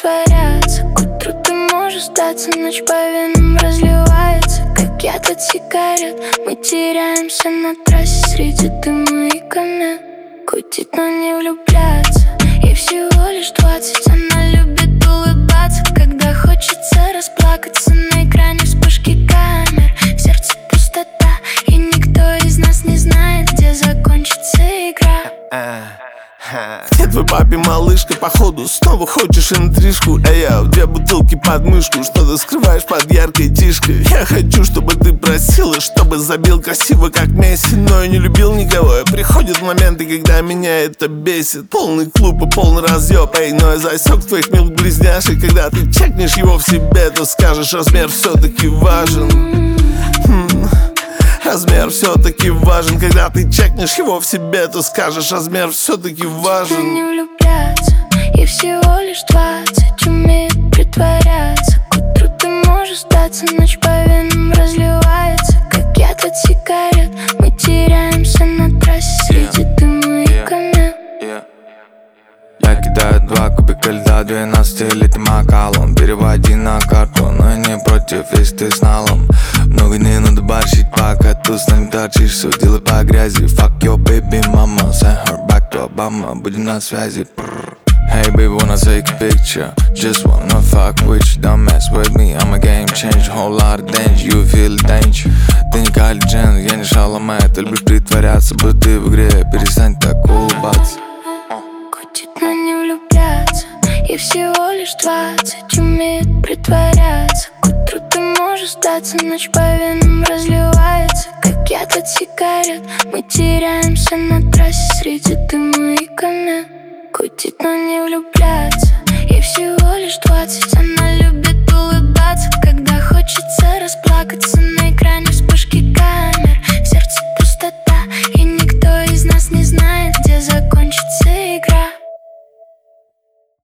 притворяться. К утру ты можешь сдаться, ночь по венам разливается, как яд от сигарет. Мы теряемся на трассе среди дыма и комет. Кутить, но не влюбляться. Ей всего лишь 20, она любит улыбаться, когда хочется расплакаться. На экране вспышки камер, в сердце пустота, и никто из нас не знает, где закончится игра. Где твой папе, малышка, походу снова хочешь интрижку? Я 2 бутылки под мышку, что ты скрываешь под яркой тишкой. Я хочу, чтобы ты просила, чтобы забил красиво, как Месси. Но я не любил никого, и приходят моменты, когда меня это бесит. Полный клуб и полный разъеб, но я засек твоих милых близняшек. Когда ты чекнешь его в себе, то скажешь, размер все-таки важен. Размер все-таки важен. Когда ты чекнешь его в себе, то скажешь, размер все-таки важен. Не влюбляться, ей всего лишь 20, умеет притворяться. К утру ты можешь сдаться, ночь по венам разливается, как яд от сигарет. Мы теряемся на трассе среди дыма и комет. Я кидаю 2 кубика льда 12-летним окалом. Переводи на карту, но я не против, если ты с налом. Много не надо борщить, пока ты с нами торчишь. Все делай по грязи, fuck your baby mama. Send her back to Obama, будем на связи. Hey baby, wanna take a picture? Just wanna fuck with you, don't mess with me. I'm a game changer, whole lot of danger, you feel the danger. Ты не Кайли Дженнер, я не Шаломе. Ты любишь притворяться, будто ты в игре. Перестань так улыбаться. Кутить, но не влюбляться, ей всего лишь 20, умеет притворяться. К утру ты можешь сдаться, ночь по венам разливается, как яд от сигарет. Мы теряемся на трассе среди дыма и комет. Кутить, но не влюбляться, ей всего лишь 20.